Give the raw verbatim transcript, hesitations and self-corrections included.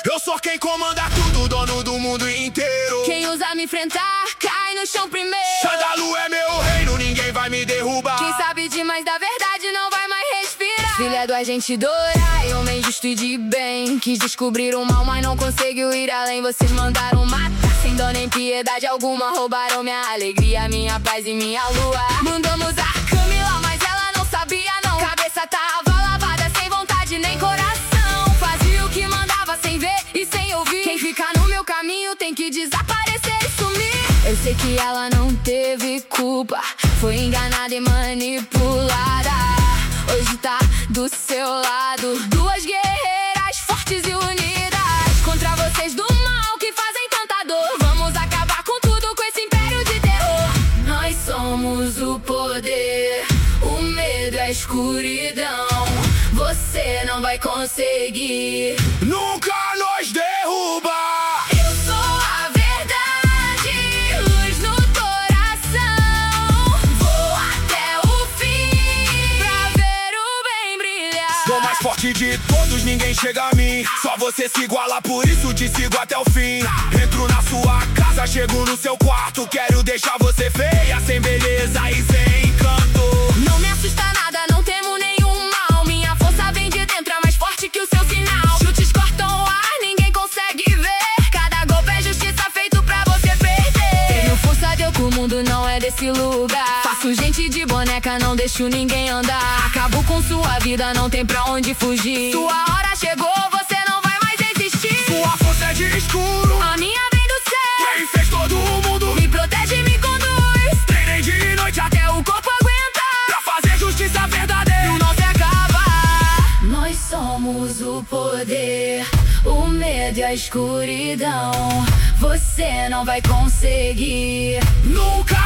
Eu sou quem comanda tudo, dono do mundo inteiro. Quem ousa me enfrentar, cai no chão primeiro. Xandalu é meu reino, ninguém vai me derrubar. Quem sabe demais da verdade não vai mais respirar. Filha do agente Dorai, homem justo e de bem. Quis descobrir o mal, mas não conseguiu ir além. Vocês mandaram matar, sem dó nem piedade alguma. Roubaram minha alegria, minha paz e minha lua. Mandamos a Camila, mas ela não sabia não. Cabeça tava lavada, sem vontade nem coração. Fazia o que mandava sem ver e sem ouvir. Quem fica no meu caminho tem que desaparecer e sumir. Eu sei que ela não teve culpa, foi enganada e manipulada. Hoje tá do seu lado, duas guerreiras fortes e unidas contra vocês do mal que fazem tanta dor. Vamos acabar com tudo, com esse império de terror. Nós somos o poder, o medo é a escuridão. Você não vai conseguir nunca nos derruba. Eu sou a verdade, luz no coração. Vou até o fim pra ver o bem brilhar. Sou mais forte de todos, ninguém chega a mim. Só você se iguala, por isso te sigo até o fim. Entro na sua casa, chego no seu quarto. Quero deixar você feia, sem beleza e sem encanto. Não me assusta nada, não temo nenhum mal. Minha força vem de dentro, é mais forte que o seu sinal. Chutes cortam o ar, ninguém consegue ver. Cada golpe é justiça feito pra você perder. Tenho força, deu que o mundo não é desse lugar. Faço gente de boneca, não deixo ninguém andar. Acabo com sua vida, não tem pra onde fugir. Sua hora chegou, você não vai mais existir. Sua força é de escuro, A minha vem do céu. quem fez todo mundo Me protege e me conduz. treinei de noite até Até o corpo aguentar pra fazer justiça verdadeira. não se acabar. Nós somos o poder, o medo e a escuridão. Você não vai conseguir Nunca